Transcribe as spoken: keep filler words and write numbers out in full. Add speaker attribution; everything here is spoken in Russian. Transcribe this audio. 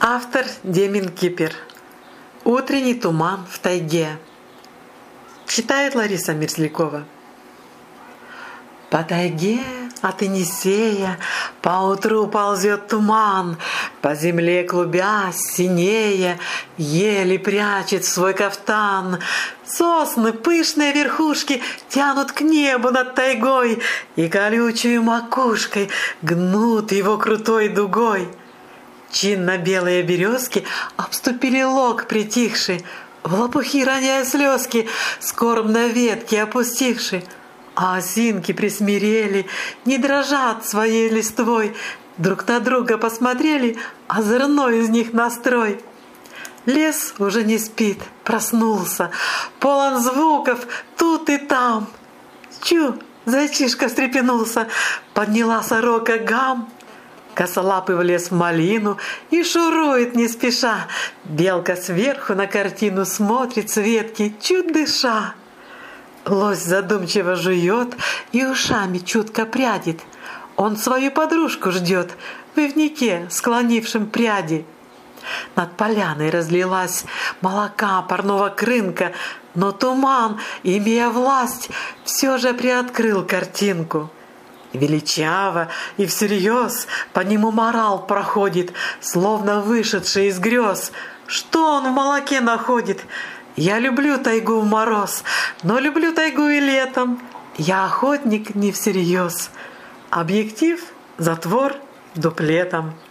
Speaker 1: Автор Демин Кипер. «Утренний туман в тайге». Читает Лариса Мерзлякова. По тайге от Енисея поутру ползет туман, по земле клубясь синея, еле прячет свой кафтан. Сосны, пышные верхушки тянут к небу над тайгой и колючей макушкой гнут его крутой дугой. Чинно-белые березки обступили лог притихший, в лопухи роняя слезки, скорбно ветки опустивши. А осинки присмирели, не дрожат своей листвой, друг на друга посмотрели, озорной из них настрой. Лес уже не спит, проснулся, полон звуков тут и там. Чу, зайчишка встрепенулся, подняла сорока гам. Косолапый влез в малину и шурует не спеша. Белка сверху на картину смотрит с ветки, чуть дыша. Лось задумчиво жует и ушами чутко прядит. Он свою подружку ждет в ивнике, склонившем пряди. Над поляной разлилась молока парного крынка, но туман, имея власть, все же приоткрыл картинку. Величаво и всерьез по нему морал проходит, словно вышедший из грез. Что он в молоке находит? Я люблю тайгу в мороз, но люблю тайгу и летом. Я охотник не всерьез. Объектив, затвор, дуплетом.